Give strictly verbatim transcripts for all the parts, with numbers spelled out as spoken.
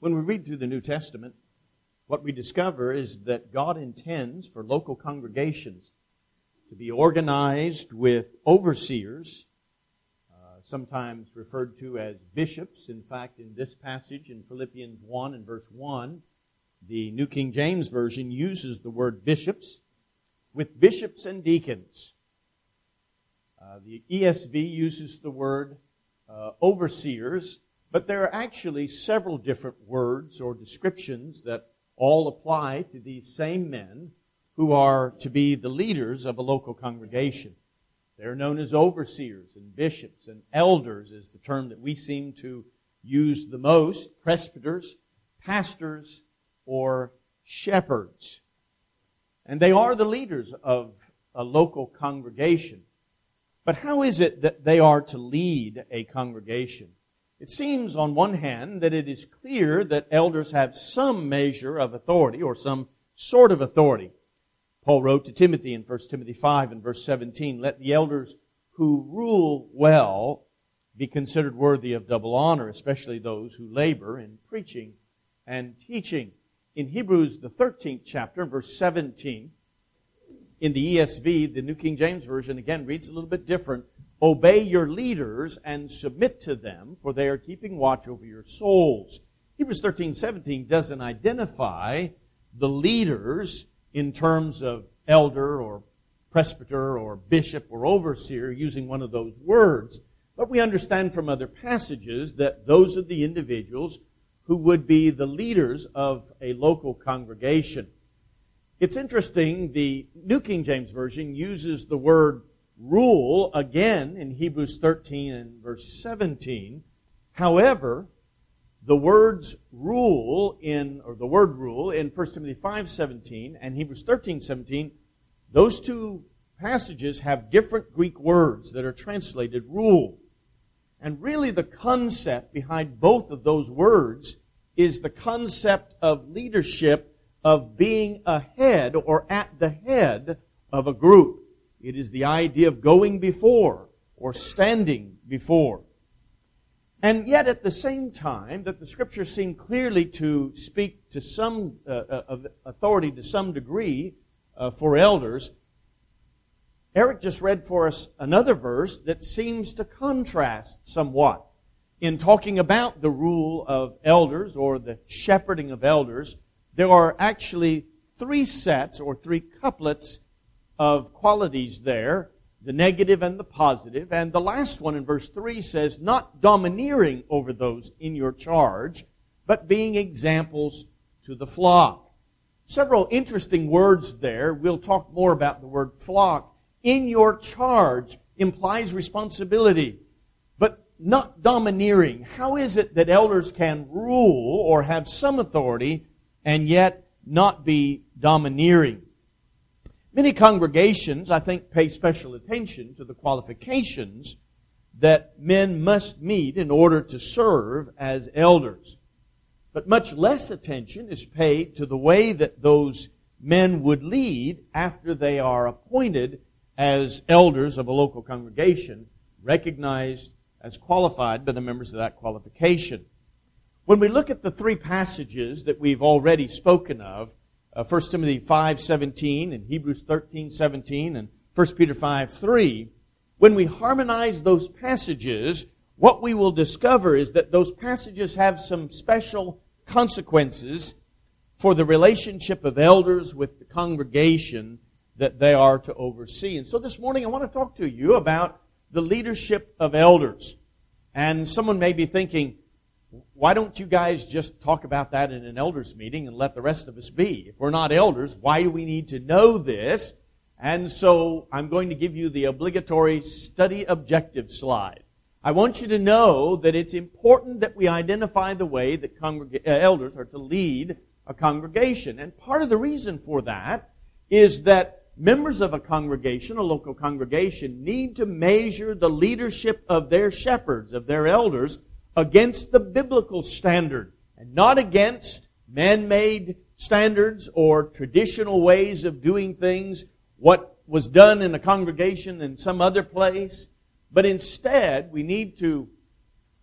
When we read through the New Testament, what we discover is that God intends for local congregations to be organized with overseers, uh, sometimes referred to as bishops. In fact, in this passage in Philippians one and verse one, the New King James Version uses the word bishops, with bishops and deacons. Uh, the E S V uses the word uh, overseers, but there are actually several different words or descriptions that all apply to these same men who are to be the leaders of a local congregation. They're known as overseers and bishops, and elders is the term that we seem to use the most, presbyters, pastors, or shepherds. And they are the leaders of a local congregation. But how is it that they are to lead a congregation? It seems on one hand that it is clear that elders have some measure of authority or some sort of authority. Paul wrote to Timothy in First Timothy five and verse seventeen, "Let the elders who rule well be considered worthy of double honor, especially those who labor in preaching and teaching." In Hebrews, the thirteenth chapter, verse seventeen, in the E S V, the New King James Version, again, reads a little bit different. "Obey your leaders and submit to them, for they are keeping watch over your souls." Hebrews thirteen seventeen doesn't identify the leaders in terms of elder or presbyter or bishop or overseer using one of those words. But we understand from other passages that those are the individuals who would be the leaders of a local congregation. It's interesting, the New King James Version uses the word rule again in Hebrews thirteen and verse seventeen. However, the words rule in, or the word rule in First Timothy five seventeen and Hebrews thirteen seventeen, those two passages have different Greek words that are translated rule. And really the concept behind both of those words is the concept of leadership, of being ahead or at the head of a group. It is the idea of going before or standing before. And yet at the same time that the Scriptures seem clearly to speak to some uh, of authority to some degree uh, for elders, Eric just read for us another verse that seems to contrast somewhat. In talking about the rule of elders or the shepherding of elders, there are actually three sets or three couplets of qualities there, the negative and the positive. And the last one in verse three says, "Not domineering over those in your charge, but being examples to the flock." Several interesting words there. We'll talk more about the word flock. In your charge implies responsibility, but not domineering. How is it that elders can rule or have some authority and yet not be domineering? Many congregations, I think, pay special attention to the qualifications that men must meet in order to serve as elders. But much less attention is paid to the way that those men would lead after they are appointed as elders of a local congregation, recognized as qualified by the members of that qualification. When we look at the three passages that we've already spoken of, uh, First Timothy five seventeen and Hebrews thirteen seventeen and First Peter five three, when we harmonize those passages, what we will discover is that those passages have some special consequences for the relationship of elders with the congregation that they are to oversee. And so this morning I want to talk to you about the leadership of elders. And someone may be thinking, why don't you guys just talk about that in an elders meeting and let the rest of us be? If we're not elders, why do we need to know this? And so I'm going to give you the obligatory study objective slide. I want you to know that it's important that we identify the way that congreg- uh, elders are to lead a congregation. And part of the reason for that is that members of a congregation, a local congregation, need to measure the leadership of their shepherds, of their elders, against the biblical standard and not against man-made standards or traditional ways of doing things, what was done in a congregation in some other place. But instead, we need to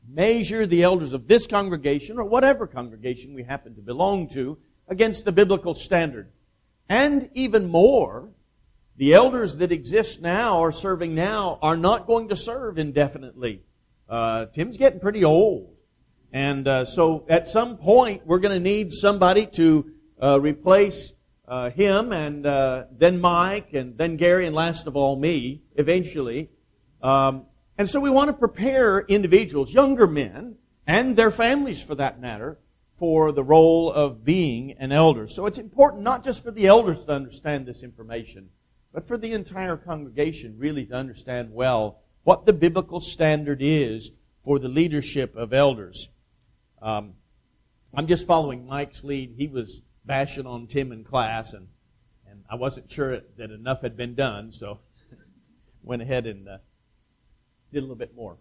measure the elders of this congregation or whatever congregation we happen to belong to against the biblical standard. And even more, the elders that exist now or serving now are not going to serve indefinitely. Uh, Tim's getting pretty old. And uh, so at some point, we're going to need somebody to uh, replace uh, him and uh, then Mike and then Gary and last of all me, eventually. Um, and so we want to prepare individuals, younger men, and their families for that matter, for the role of being an elder. So it's important not just for the elders to understand this information, but for the entire congregation really to understand well what the biblical standard is for the leadership of elders. Um, I'm just following Mike's lead. He was bashing on Tim in class, and, and I wasn't sure that enough had been done, so went ahead and uh, did a little bit more.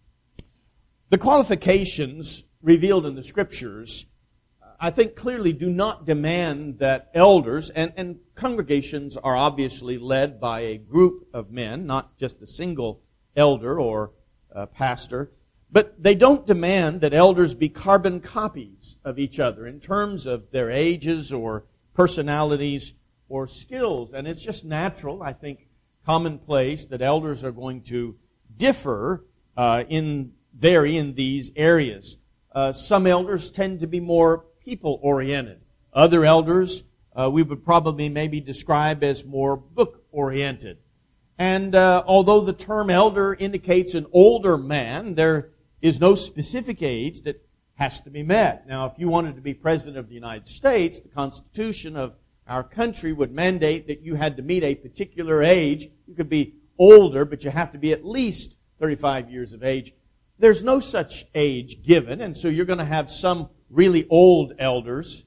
The qualifications revealed in the Scriptures, I think clearly do not demand that elders, and, and congregations are obviously led by a group of men, not just a single elder or uh, pastor, but they don't demand that elders be carbon copies of each other in terms of their ages or personalities or skills. And it's just natural, I think, commonplace that elders are going to differ uh, in vary in these areas. Uh, some elders tend to be more people-oriented. Other elders uh, we would probably maybe describe as more book-oriented. And uh, although the term elder indicates an older man, there is no specific age that has to be met. Now, if you wanted to be President of the United States, the Constitution of our country would mandate that you had to meet a particular age. You could be older, but you have to be at least thirty-five years of age. There's no such age given, and so you're going to have some really old elders,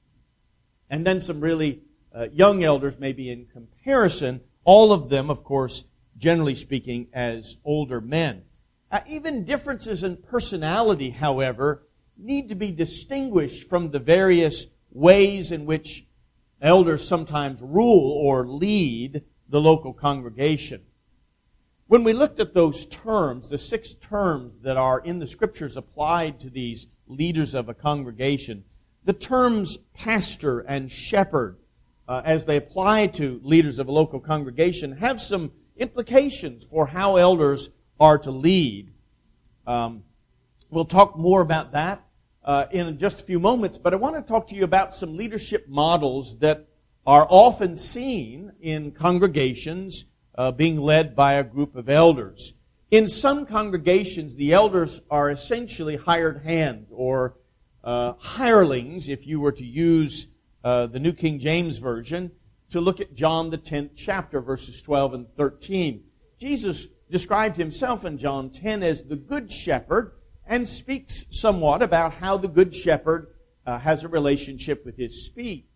and then some really uh, young elders maybe in comparison, all of them, of course, generally speaking, as older men. Uh, even differences in personality, however, need to be distinguished from the various ways in which elders sometimes rule or lead the local congregation. When we looked at those terms, the six terms that are in the Scriptures applied to these leaders of a congregation, the terms pastor and shepherd, uh, as they apply to leaders of a local congregation, have some implications for how elders are to lead. Um, we'll talk more about that uh, in just a few moments, but I want to talk to you about some leadership models that are often seen in congregations uh, being led by a group of elders. In some congregations, the elders are essentially hired hands or uh, hirelings, if you were to use uh, the New King James Version, to look at John the tenth chapter, verses twelve and thirteen. Jesus described himself in John ten as the Good Shepherd and speaks somewhat about how the Good Shepherd uh, has a relationship with his sheep.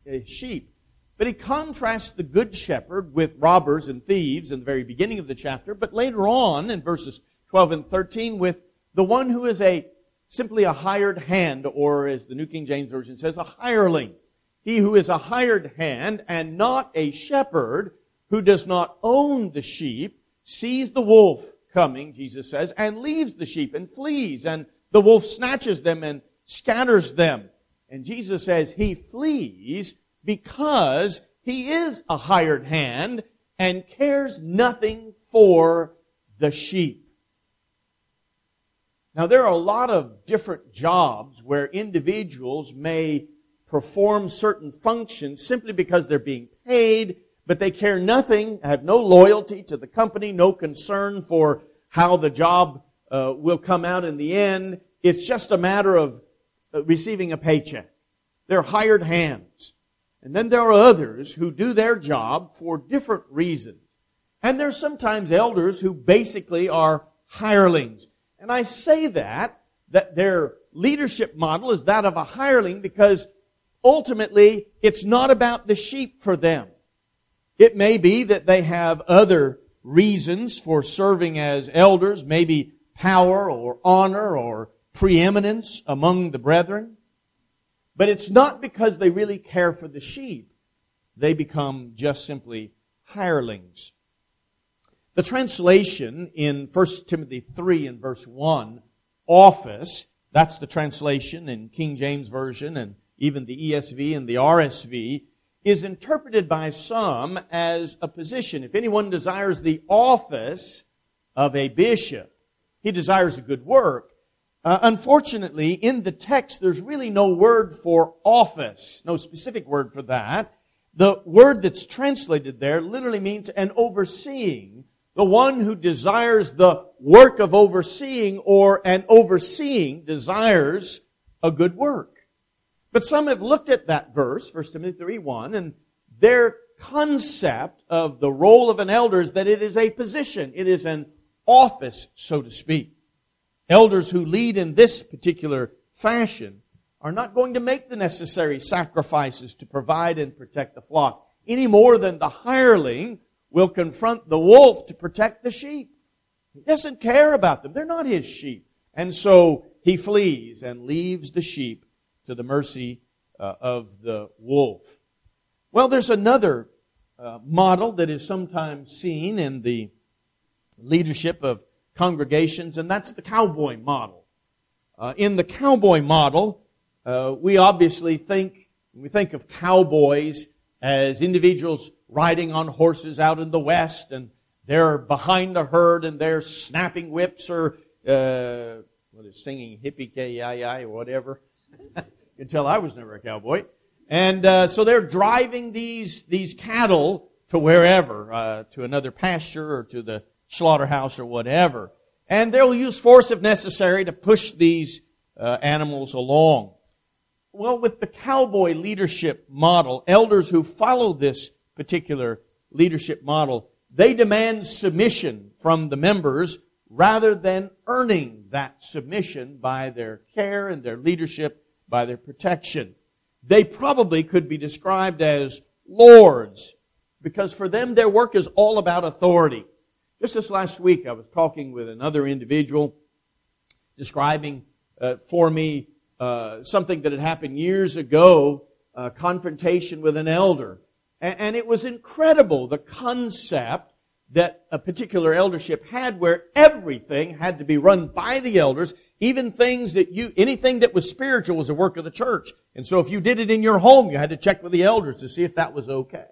But he contrasts the Good Shepherd with robbers and thieves in the very beginning of the chapter, but later on in verses twelve and thirteen with the one who is a simply a hired hand, or as the New King James Version says, a hireling. He who is a hired hand and not a shepherd, who does not own the sheep, sees the wolf coming, Jesus says, and leaves the sheep and flees, and the wolf snatches them and scatters them. And Jesus says he flees because he is a hired hand and cares nothing for the sheep. Now, there are a lot of different jobs where individuals may perform certain functions simply because they're being paid, but they care nothing, have no loyalty to the company, no concern for how the job uh, will come out in the end. It's just a matter of uh, receiving a paycheck. They're hired hands. And then there are others who do their job for different reasons. And there's sometimes elders who basically are hirelings. And I say that, that their leadership model is that of a hireling because ultimately it's not about the sheep for them. It may be that they have other reasons for serving as elders, maybe power or honor or preeminence among the brethren. But it's not because they really care for the sheep. They become just simply hirelings. The translation in First Timothy three and verse one office, that's the translation in King James Version and even the E S V and the R S V, is interpreted by some as a position. If anyone desires the office of a bishop, he desires a good work. Uh, unfortunately, in the text, there's really no word for office, no specific word for that. The word that's translated there literally means an overseeing, the one who desires the work of overseeing, or an overseeing desires a good work. But some have looked at that verse, First Timothy three one, and their concept of the role of an elder is that it is a position. It is an office, so to speak. Elders who lead in this particular fashion are not going to make the necessary sacrifices to provide and protect the flock, any more than the hireling will confront the wolf to protect the sheep. He doesn't care about them. They're not his sheep. And so he flees and leaves the sheep to the mercy uh, of the wolf. Well, there's another uh, model that is sometimes seen in the leadership of congregations, and that's the cowboy model. Uh, in the cowboy model, uh, we obviously think, we think of cowboys as individuals riding on horses out in the West, and they're behind the herd and they're snapping whips or uh, what is singing hippie-ki-yi-yi or whatever. You can tell I was never a cowboy. And uh, so they're driving these these cattle to wherever, uh, to another pasture or to the slaughterhouse or whatever. And they'll use force if necessary to push these uh, animals along. Well, with the cowboy leadership model, elders who follow this particular leadership model, they demand submission from the members rather than earning that submission by their care and their leadership, by their protection. They probably could be described as lords, because for them their work is all about authority. Just this last week I was talking with another individual describing uh, for me uh, something that had happened years ago, a confrontation with an elder. And, and it was incredible, the concept that a particular eldership had, where everything had to be run by the elders, even things that you, anything that was spiritual was a work of the church. And so if you did it in your home, you had to check with the elders to see if that was okay.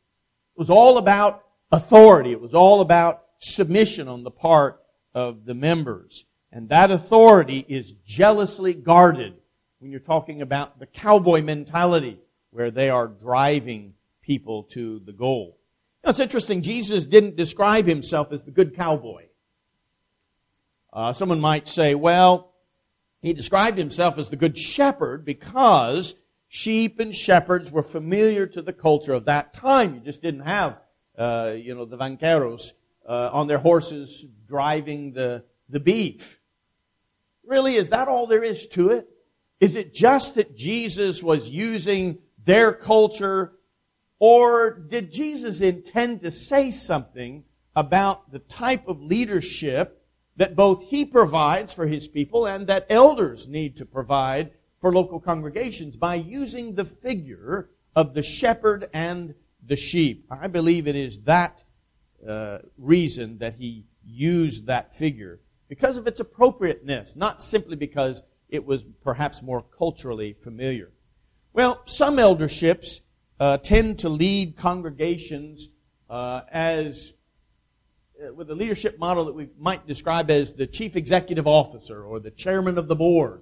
It was all about authority. It was all about submission on the part of the members. And that authority is jealously guarded when you're talking about the cowboy mentality, where they are driving people to the goal. Now, it's interesting, Jesus didn't describe himself as the good cowboy. Uh, someone might say, well, he described himself as the good shepherd because sheep and shepherds were familiar to the culture of that time. You just didn't have, uh, you know, the vaqueros uh, on their horses driving the, the beef. Really, is that all there is to it? Is it just that Jesus was using their culture, or did Jesus intend to say something about the type of leadership that both He provides for His people and that elders need to provide for local congregations by using the figure of the shepherd and the sheep? I believe it is that uh, reason that He used that figure, because of its appropriateness, not simply because it was perhaps more culturally familiar. Well, some elderships uh, tend to lead congregations uh, as uh, with a leadership model that we might describe as the chief executive officer or the chairman of the board.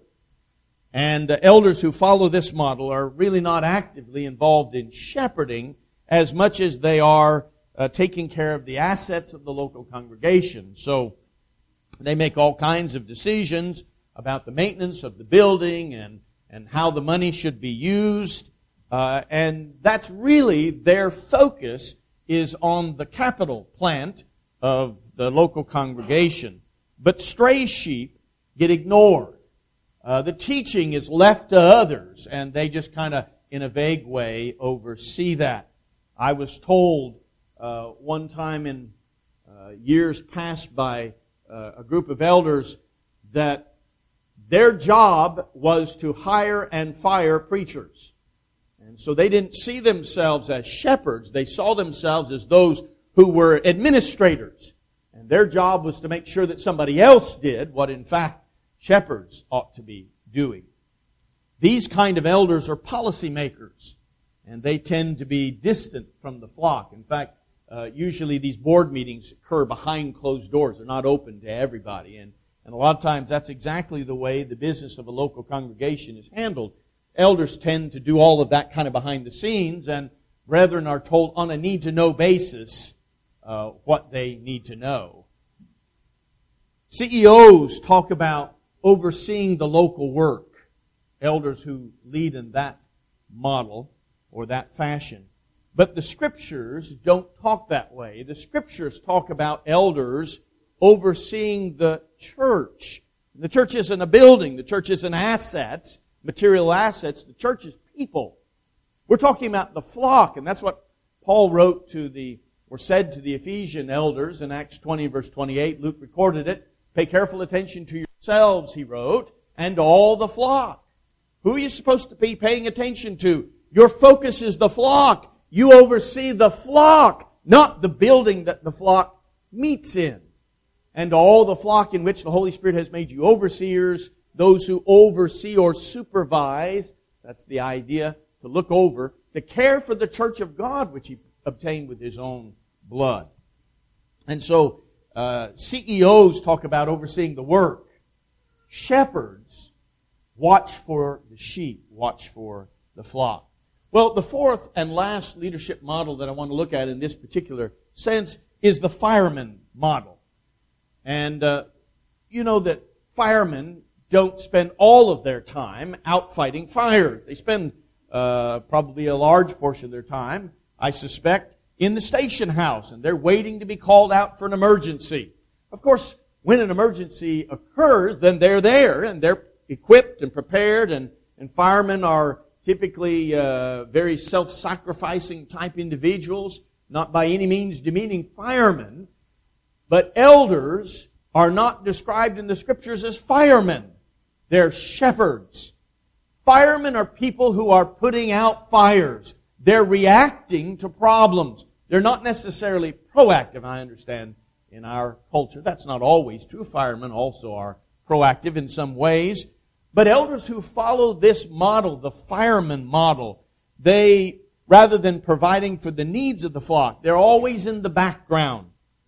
And uh, elders who follow this model are really not actively involved in shepherding as much as they are uh, taking care of the assets of the local congregation. So they make all kinds of decisions about the maintenance of the building and, and how the money should be used. Uh, and that's really their focus is on the capital plant of the local congregation. But stray sheep get ignored. Uh, the teaching is left to others, and they just kind of, in a vague way, oversee that. I was told uh, one time in uh, years past by uh, a group of elders that their job was to hire and fire preachers. And so they didn't see themselves as shepherds. They saw themselves as those who were administrators. And their job was to make sure that somebody else did what, in fact, shepherds ought to be doing. These kind of elders are policymakers, and they tend to be distant from the flock. In fact, uh, usually these board meetings occur behind closed doors. They're not open to everybody. And, and a lot of times that's exactly the way the business of a local congregation is handled. Elders tend to do all of that kind of behind the scenes, and brethren are told on a need-to-know basis uh, what they need to know. C E Os talk about overseeing the local work. Elders who lead in that model or that fashion. But the Scriptures don't talk that way. The Scriptures talk about elders overseeing the church. The church isn't a building. The church isn't assets, material assets. The church is people. We're talking about the flock, and that's what Paul wrote to the, or said to the Ephesian elders in Acts twenty, verse twenty-eight. Luke recorded it. Pay careful attention to yourselves, he wrote, and all the flock. Who are you supposed to be paying attention to? Your focus is the flock. You oversee the flock, not the building that the flock meets in. And all the flock in which the Holy Spirit has made you overseers, those who oversee or supervise, that's the idea, to look over, to care for the church of God, which He obtained with His own blood. And so, uh, C E Os talk about overseeing the work. Shepherds watch for the sheep, watch for the flock. Well, the fourth and last leadership model that I want to look at in this particular sense is the fireman model. And uh, you know that firemen don't spend all of their time out fighting fires. They spend uh, probably a large portion of their time, I suspect, in the station house, and they're waiting to be called out for an emergency. Of course, when an emergency occurs, then they're there, and they're equipped and prepared, and, and firemen are typically uh, very self-sacrificing type individuals, not by any means demeaning firemen, but elders are not described in the Scriptures as firemen. They're shepherds. Firemen are people who are putting out fires. They're reacting to problems. They're not necessarily proactive, I understand, in our culture. That's not always true. Firemen also are proactive in some ways. But elders who follow this model, the fireman model, they, rather than providing for the needs of the flock, they're always in the background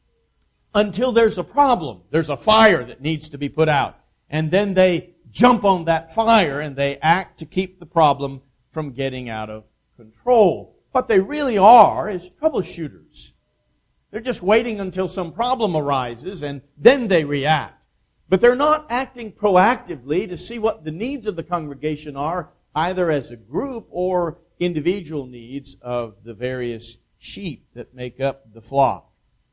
until there's a problem. There's a fire that needs to be put out. And then they jump on that fire and they act to keep the problem from getting out of control. What they really are is troubleshooters. They're just waiting until some problem arises and then they react. But they're not acting proactively to see what the needs of the congregation are, either as a group or individual needs of the various sheep that make up the flock.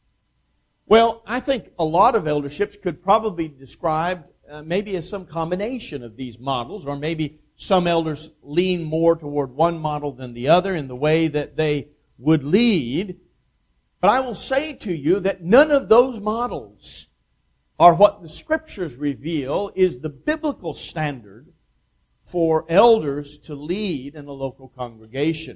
Well, I think a lot of elderships could probably be described uh, maybe as some combination of these models, or maybe some elders lean more toward one model than the other in the way that they would lead. But I will say to you that none of those models are what the Scriptures reveal is the biblical standard for elders to lead in a local congregation.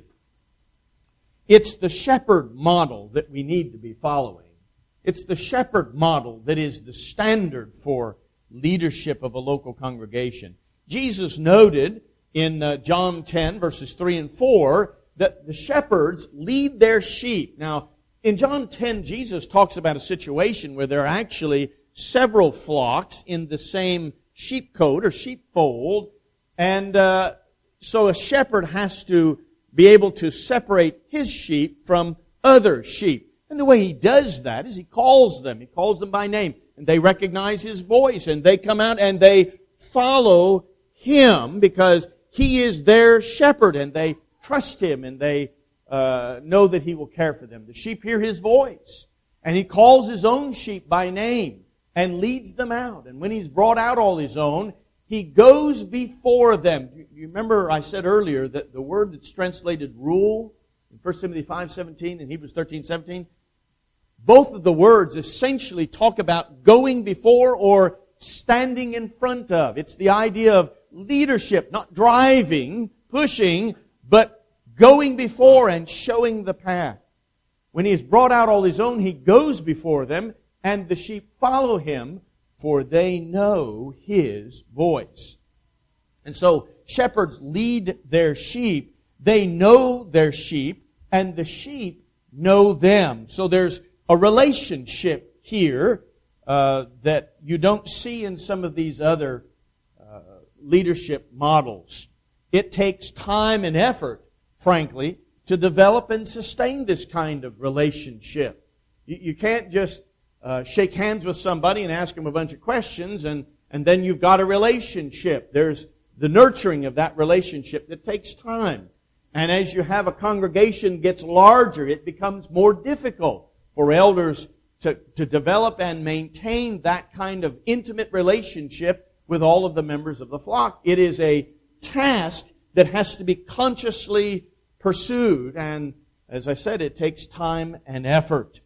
It's the shepherd model that we need to be following. It's the shepherd model that is the standard for leadership of a local congregation. Jesus noted in uh, John ten, verses three and four, that the shepherds lead their sheep. Now, in John ten, Jesus talks about a situation where there are actually several flocks in the same sheepcote or sheepfold, and uh, so a shepherd has to be able to separate his sheep from other sheep. And the way he does that is he calls them. He calls them by name, and they recognize his voice, and they come out and they follow him because he is their shepherd, and they trust him, and they uh, know that he will care for them. The sheep hear his voice, and he calls his own sheep by name and leads them out. And when he's brought out all his own, he goes before them. You remember I said earlier that the word that's translated rule in First Timothy five seventeen and Hebrews thirteen seventeen, both of the words essentially talk about going before or standing in front of. It's the idea of leadership, not driving, pushing, but going before and showing the path. When he has brought out all his own, he goes before them, and the sheep follow him, for they know His voice. And so shepherds lead their sheep. They know their sheep, and the sheep know them. So there's a relationship here uh, that you don't see in some of these other uh, leadership models. It takes time and effort, frankly, to develop and sustain this kind of relationship. You, you can't just uh, shake hands with somebody and ask them a bunch of questions and, and then you've got a relationship. There's the nurturing of that relationship that takes time. And as you have a congregation gets larger, it becomes more difficult for elders to, to develop and maintain that kind of intimate relationship with all of the members of the flock. It is a task that has to be consciously pursued, and as I said, it takes time and effort.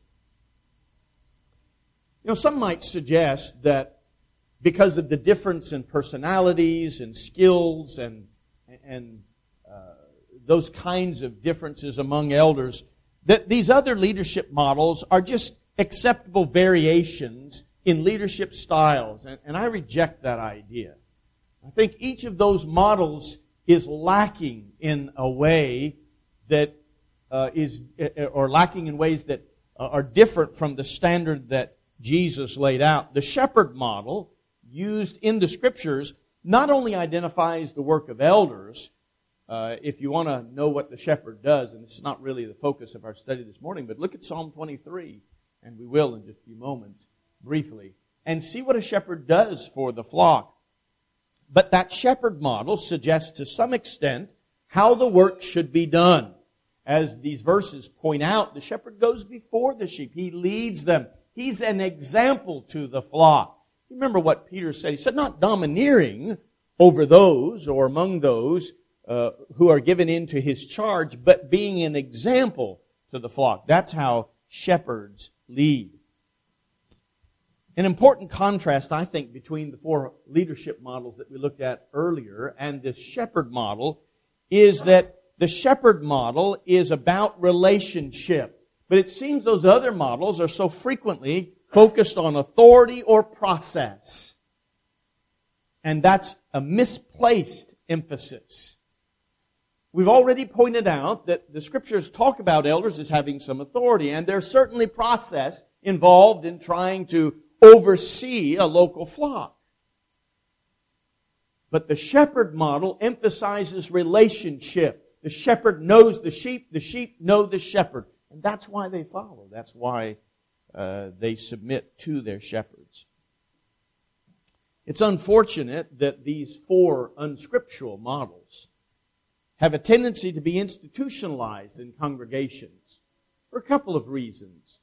You know, some might suggest that because of the difference in personalities and skills and and uh, those kinds of differences among elders, that these other leadership models are just acceptable variations in leadership styles, and, and I reject that idea. I think each of those models is lacking in a way that uh, is, or lacking in ways that are different from the standard that Jesus laid out. The shepherd model used in the Scriptures not only identifies the work of elders. Uh, if you want to know what the shepherd does, and it's not really the focus of our study this morning, but look at Psalm twenty-three, and we will in just a few moments, briefly, and see what a shepherd does for the flock. But that shepherd model suggests to some extent how the work should be done. As these verses point out, the shepherd goes before the sheep. He leads them. He's an example to the flock. Remember what Peter said. He said, not domineering over those or among those uh, who are given into his charge, but being an example to the flock. That's how shepherds lead. An important contrast, I think, between the four leadership models that we looked at earlier and the shepherd model is that the shepherd model is about relationship. But it seems those other models are so frequently focused on authority or process. And that's a misplaced emphasis. We've already pointed out that the Scriptures talk about elders as having some authority, and there's certainly process involved in trying to oversee a local flock. But the shepherd model emphasizes relationship. The shepherd knows the sheep, the sheep know the shepherd. And that's why they follow. That's why uh, they submit to their shepherds. It's unfortunate that these four unscriptural models have a tendency to be institutionalized in congregations for a couple of reasons.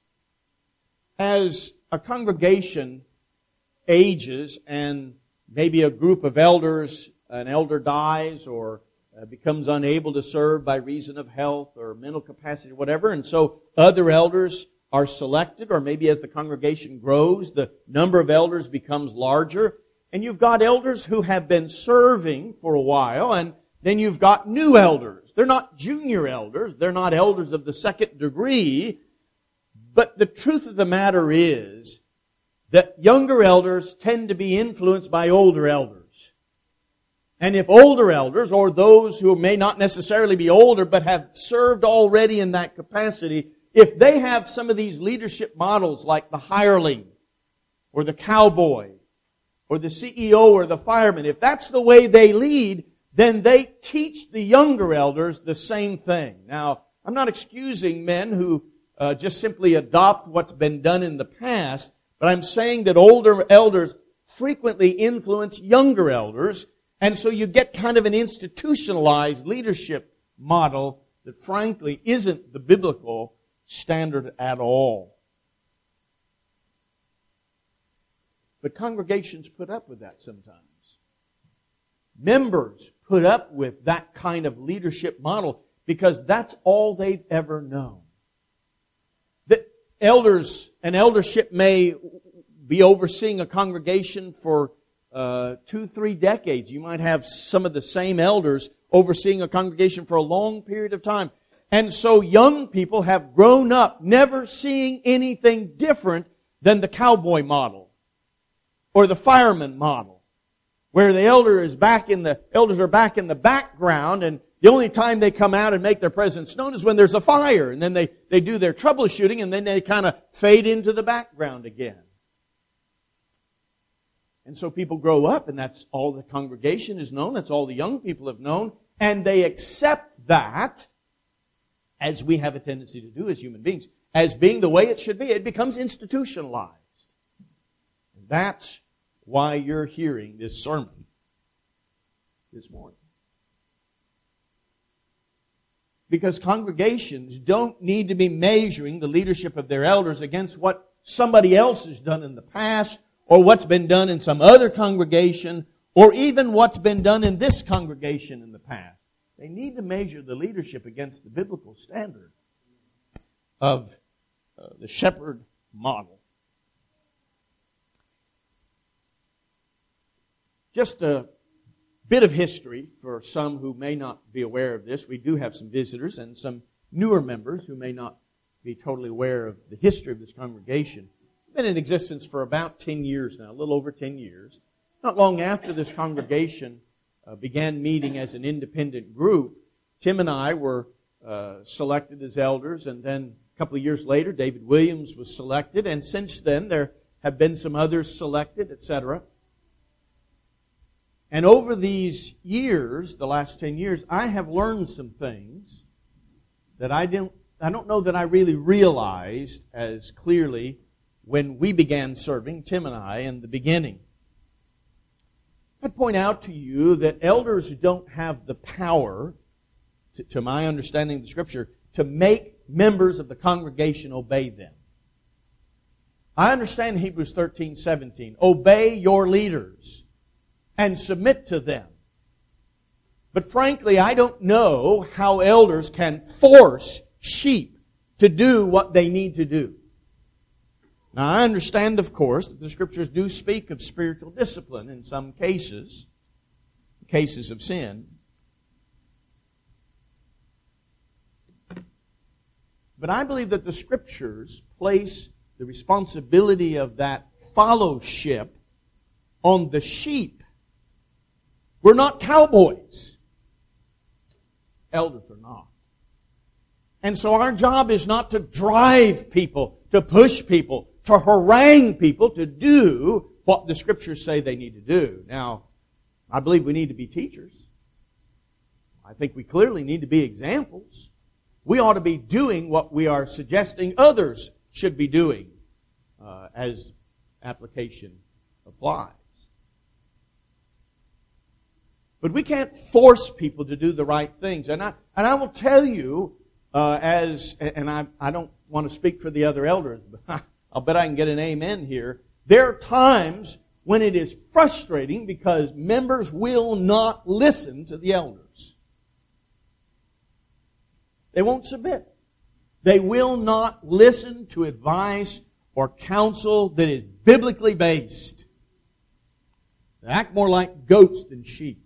As a congregation ages and maybe a group of elders, an elder dies or uh, becomes unable to serve by reason of health or mental capacity or whatever, and so other elders are selected, or maybe as the congregation grows, the number of elders becomes larger, and you've got elders who have been serving for a while, and then you've got new elders. They're not junior elders, they're not elders of the second degree, but the truth of the matter is that younger elders tend to be influenced by older elders. And if older elders, or those who may not necessarily be older but have served already in that capacity, if they have some of these leadership models like the hireling, or the cowboy, or the C E O or the fireman, if that's the way they lead, then they teach the younger elders the same thing. Now, I'm not excusing men who Uh, just simply adopt what's been done in the past, but I'm saying that older elders frequently influence younger elders, and so you get kind of an institutionalized leadership model that frankly isn't the biblical standard at all. But congregations put up with that sometimes. Members put up with that kind of leadership model because that's all they've ever known. Elders, an eldership may be overseeing a congregation for uh, two, three decades. You might have some of the same elders overseeing a congregation for a long period of time. And so young people have grown up never seeing anything different than the cowboy model. or the fireman model, where the elder is back in the elders are back in the background, and the only time they come out and make their presence known is when there's a fire, and then they, they do their troubleshooting, and then they kind of fade into the background again. And so people grow up, and that's all the congregation is known, that's all the young people have known, and they accept that, as we have a tendency to do as human beings, as being the way it should be. It becomes institutionalized. And that's why you're hearing this sermon this morning. Because congregations don't need to be measuring the leadership of their elders against what somebody else has done in the past, or what's been done in some other congregation, or even what's been done in this congregation in the past. They need to measure the leadership against the biblical standard of uh, the shepherd model. Just a bit of history for some who may not be aware of this. We do have some visitors and some newer members who may not be totally aware of the history of this congregation. It's been in existence for about ten years now, a little over ten years. Not long after this congregation uh, began meeting as an independent group, Tim and I were uh, selected as elders, and then a couple of years later, David Williams was selected, and since then there have been some others selected, et cetera. And over these years, the last ten years, I have learned some things that I didn't, I don't know that I really realized as clearly when we began serving, Tim and I, in the beginning. I'd point out to you that elders don't have the power, to, to my understanding of the Scripture, to make members of the congregation obey them. I understand Hebrews thirteen seventeen. Obey your leaders and submit to them. But frankly, I don't know how elders can force sheep to do what they need to do. Now, I understand, of course, that the Scriptures do speak of spiritual discipline in some cases, cases of sin. But I believe that the Scriptures place the responsibility of that fellowship on the sheep. We're not cowboys. Elders are not. And so our job is not to drive people, to push people, to harangue people to do what the Scriptures say they need to do. Now, I believe we need to be teachers. I think we clearly need to be examples. We ought to be doing what we are suggesting others should be doing uh, as application applies. But we can't force people to do the right things. And I, and I will tell you, uh, as, and I, I don't want to speak for the other elders, but I'll bet I can get an amen here. There are times when it is frustrating because members will not listen to the elders. They won't submit. They will not listen to advice or counsel that is biblically based. They act more like goats than sheep.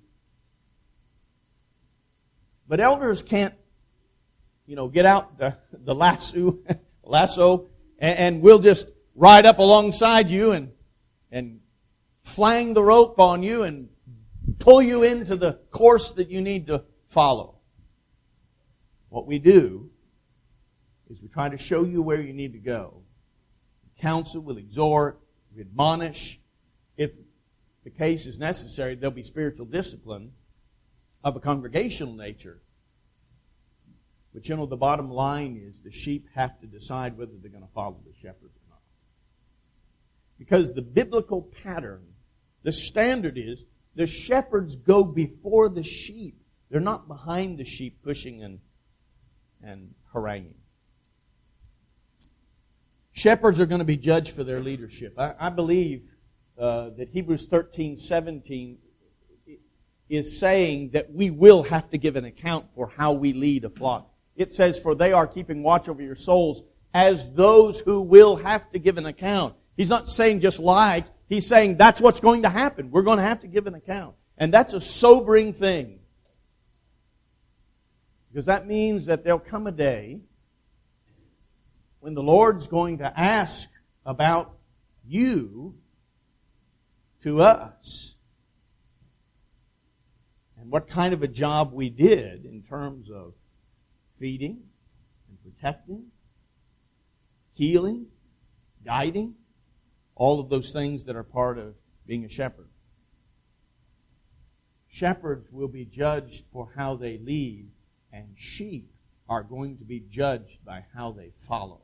But elders can't, you know, get out the, the lasso, lasso and, and we'll just ride up alongside you and, and flang the rope on you and pull you into the course that you need to follow. What we do is we try to show you where you need to go. We counsel, we'll exhort, we admonish. If the case is necessary, there'll be spiritual discipline of a congregational nature. But you know, the bottom line is the sheep have to decide whether they're going to follow the shepherds or not. Because the biblical pattern, the standard is, the shepherds go before the sheep. They're not behind the sheep pushing and, and haranguing. Shepherds are going to be judged for their leadership. I, I believe uh, that Hebrews thirteen seventeen is saying that we will have to give an account for how we lead a flock. It says, for they are keeping watch over your souls as those who will have to give an account. He's not saying just like, he's saying that's what's going to happen. We're going to have to give an account. And that's a sobering thing. Because that means that there'll come a day when the Lord's going to ask about you to us. And what kind of a job we did in terms of feeding and protecting, healing, guiding, all of those things that are part of being a shepherd. Shepherds will be judged for how they lead, and sheep are going to be judged by how they follow.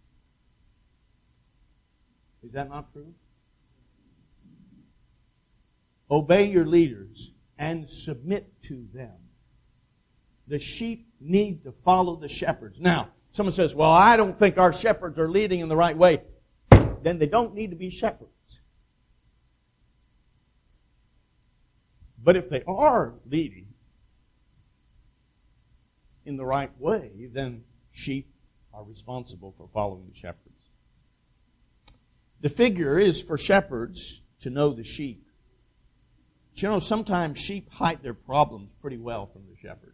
Is that not true? Obey your leaders and submit to them. The sheep need to follow the shepherds. Now, someone says, well, I don't think our shepherds are leading in the right way. Then they don't need to be shepherds. But if they are leading in the right way, then sheep are responsible for following the shepherds. The figure is for shepherds to know the sheep. But you know, sometimes sheep hide their problems pretty well from the shepherds.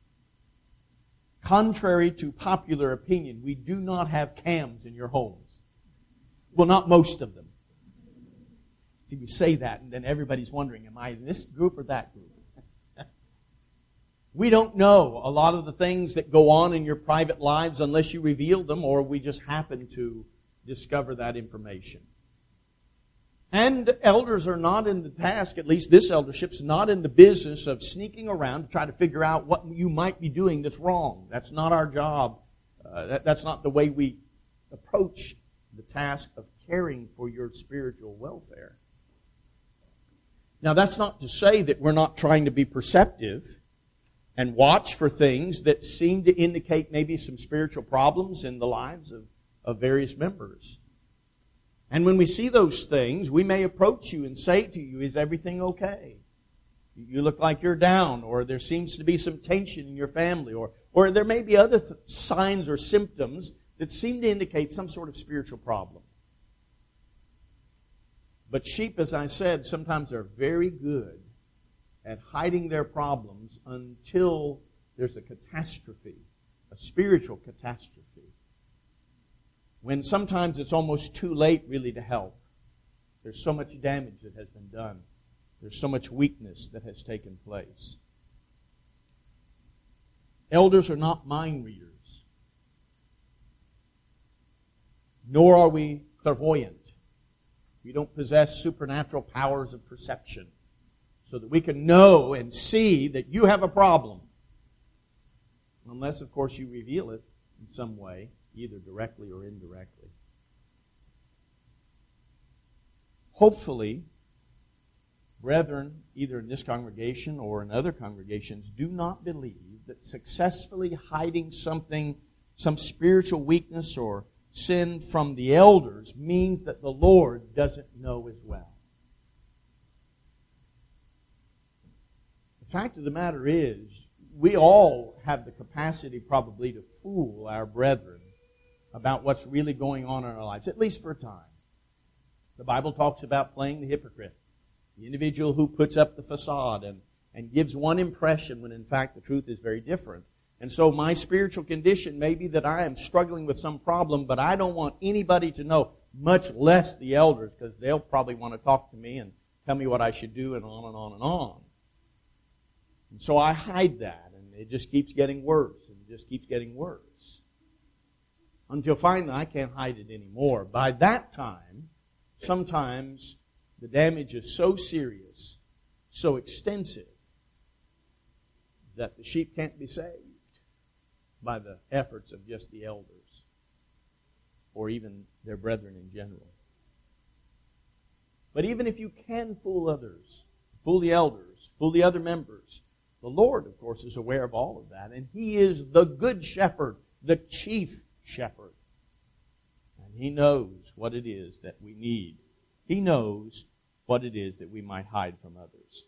Contrary to popular opinion, we do not have cams in your homes. Well, not most of them. See, we say that, and then everybody's wondering, am I in this group or that group? We don't know a lot of the things that go on in your private lives unless you reveal them, or we just happen to discover that information. And elders are not in the task, at least this eldership's not in the business of sneaking around to try to figure out what you might be doing that's wrong. That's not our job. Uh, that, that's not the way we approach the task of caring for your spiritual welfare. Now, that's not to say that we're not trying to be perceptive and watch for things that seem to indicate maybe some spiritual problems in the lives of, of various members. And when we see those things, we may approach you and say to you, is everything okay? You look like you're down, or there seems to be some tension in your family, or, or there may be other th- signs or symptoms that seem to indicate some sort of spiritual problem. But sheep, as I said, sometimes are very good at hiding their problems until there's a catastrophe, a spiritual catastrophe, when sometimes it's almost too late really to help. There's so much damage that has been done. There's so much weakness that has taken place. Elders are not mind readers, nor are we clairvoyant. We don't possess supernatural powers of perception so that we can know and see that you have a problem. Unless, of course, you reveal it in some way, either directly or indirectly. Hopefully, brethren, either in this congregation or in other congregations, do not believe that successfully hiding something, some spiritual weakness or sin from the elders means that the Lord doesn't know as well. The fact of the matter is, we all have the capacity probably to fool our brethren about what's really going on in our lives, at least for a time. The Bible talks about playing the hypocrite, the individual who puts up the facade and, and gives one impression when in fact the truth is very different. And so my spiritual condition may be that I am struggling with some problem, but I don't want anybody to know, much less the elders, because they'll probably want to talk to me and tell me what I should do and on and on and on. And so I hide that, and it just keeps getting worse, and it just keeps getting worse. Until finally I can't hide it anymore. By that time, sometimes the damage is so serious, so extensive, that the sheep can't be saved by the efforts of just the elders or even their brethren in general. But even if you can fool others, fool the elders, fool the other members, the Lord, of course, is aware of all of that, and He is the good shepherd, the chief shepherd. And He knows what it is that we need. He knows what it is that we might hide from others.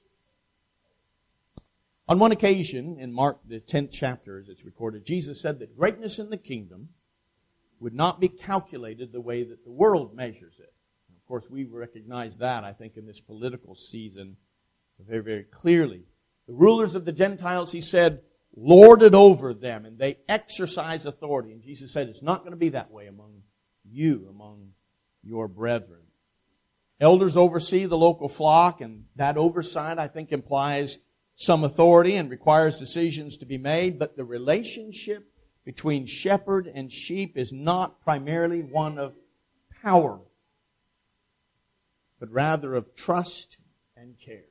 On one occasion, in Mark, the tenth chapter, as it's recorded, Jesus said that greatness in the kingdom would not be calculated the way that the world measures it. And of course, we recognize that, I think, in this political season very, very clearly. The rulers of the Gentiles, He said, lord it over them, and they exercise authority. And Jesus said, it's not going to be that way among you, among your brethren. Elders oversee the local flock, and that oversight, I think, implies some authority and requires decisions to be made, but the relationship between shepherd and sheep is not primarily one of power, but rather of trust and care.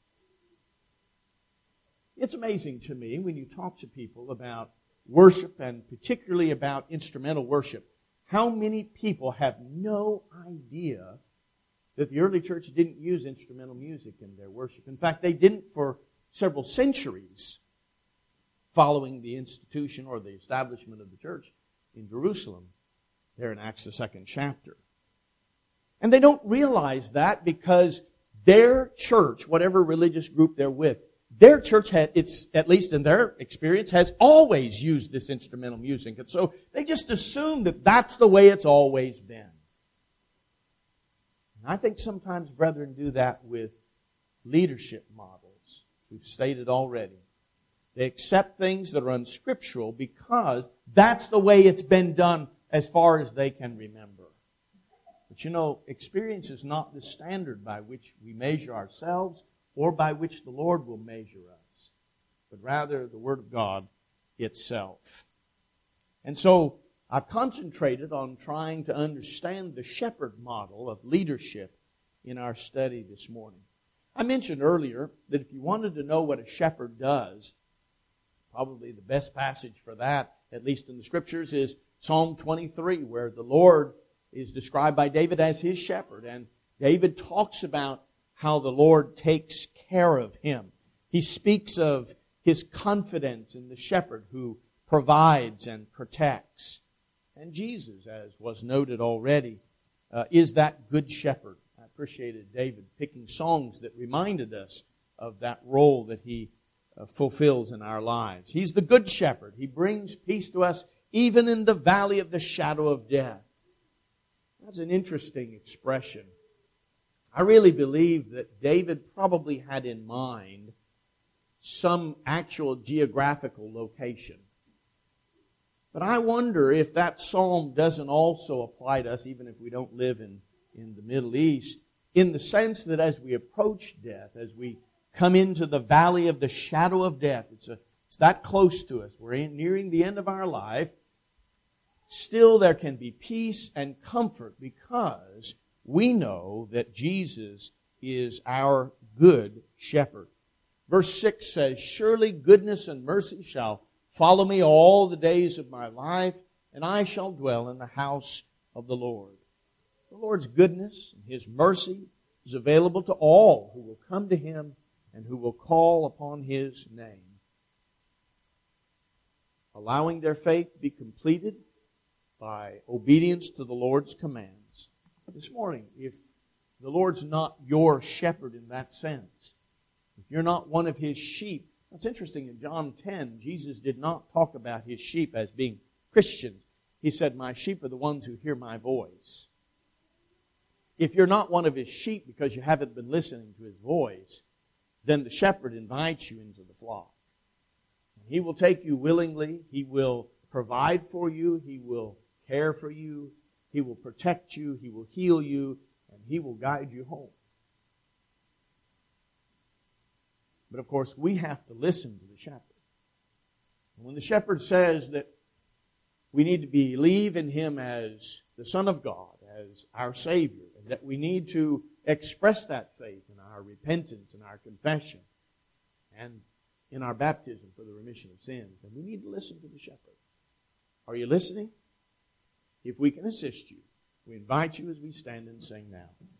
It's amazing to me when you talk to people about worship, and particularly about instrumental worship, how many people have no idea that the early church didn't use instrumental music in their worship. In fact, they didn't for several centuries following the institution or the establishment of the church in Jerusalem, there in Acts the second chapter. And they don't realize that because their church, whatever religious group they're with, their church, had, it's at least in their experience, has always used this instrumental music. And so they just assume that that's the way it's always been. And I think sometimes brethren do that with leadership models. We've stated already. They accept things that are unscriptural because that's the way it's been done as far as they can remember. But you know, experience is not the standard by which we measure ourselves or by which the Lord will measure us, but rather the Word of God itself. And so I've concentrated on trying to understand the shepherd model of leadership in our study this morning. I mentioned earlier that if you wanted to know what a shepherd does, probably the best passage for that, at least in the Scriptures, is Psalm twenty-three, where the Lord is described by David as his shepherd. And David talks about how the Lord takes care of him. He speaks of his confidence in the shepherd who provides and protects. And Jesus, as was noted already, uh, is that good shepherd. I appreciated David picking songs that reminded us of that role that he uh, fulfills in our lives. He's the good shepherd. He brings peace to us even in the valley of the shadow of death. That's an interesting expression. I really believe that David probably had in mind some actual geographical location. But I wonder if that psalm doesn't also apply to us, even if we don't live in, in the Middle East, in the sense that as we approach death, as we come into the valley of the shadow of death, it's, a, it's that close to us. We're in, nearing the end of our life. Still there can be peace and comfort because we know that Jesus is our good shepherd. Verse six says, "Surely goodness and mercy shall follow me all the days of my life, and I shall dwell in the house of the Lord." The Lord's goodness and His mercy is available to all who will come to Him and who will call upon His name. Allowing their faith to be completed by obedience to the Lord's commands. This morning, if the Lord's not your shepherd in that sense, if you're not one of His sheep, it's interesting, in John ten, Jesus did not talk about His sheep as being Christians. He said, "My sheep are the ones who hear my voice." If you're not one of His sheep because you haven't been listening to His voice, then the shepherd invites you into the flock. He will take you willingly. He will provide for you. He will care for you. He will protect you. He will heal you. And He will guide you home. But of course, we have to listen to the shepherd. And when the shepherd says that we need to believe in Him as the Son of God, as our Savior, and that we need to express that faith in our repentance and our confession and in our baptism for the remission of sins, then we need to listen to the shepherd. Are you listening? If we can assist you, we invite you as we stand and sing now.